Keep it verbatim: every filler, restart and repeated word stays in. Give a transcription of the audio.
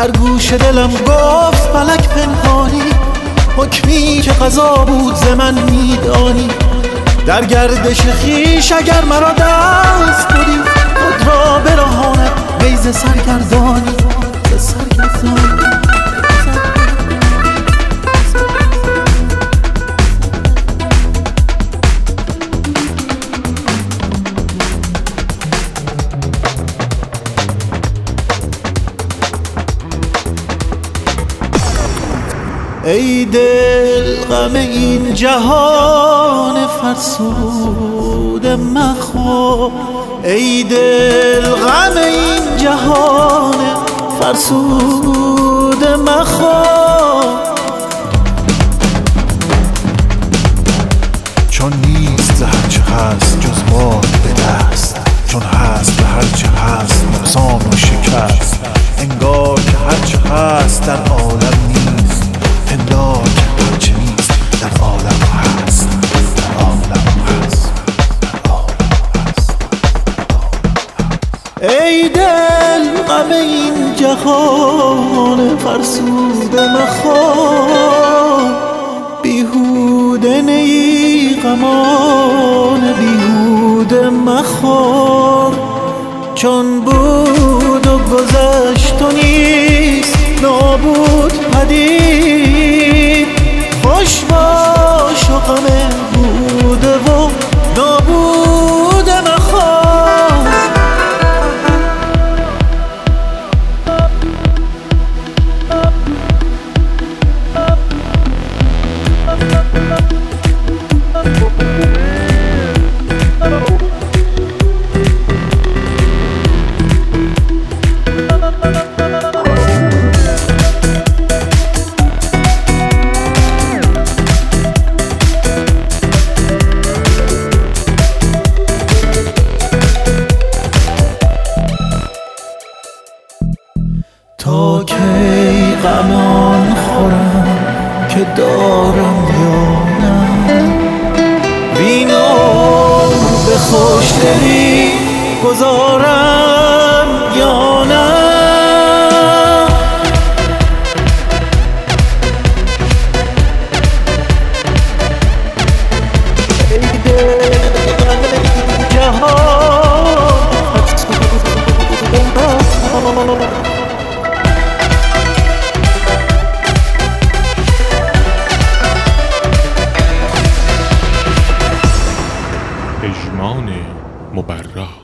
در گوش دلم گفت فلک پنهانی، حکمی که قضا بود ز من میدانی. در گردش خویش اگر مرا دست بودی، خود را برهاند وی ز سرگردانی، ز سرگردانی. ای دل غم این جهان فرسوده مخور، ای دل غم این جهان فرسوده مخور. چون نیست ز هرچه هست جز باد به دست، چون هست به هرچه هست نقصان و شکست. انگار که هرچه هست در عالم نیست، پندار که هرچه نیست در عالم هست، در عالم هست، در عالم هست. ای دل غم این جهان فرسوده مخور، بیهوده نی غمان بیهوده مخور. چون بود و گذشت و نیست نابود پدید، خوش باش و غم بوده و نابوده مخور. تا کی غمان خورم که دارم یا نه، وینو به خوشدلی گذارم یا نه. ای دل غم این جهان فرسوده مخور. پژمان مبرا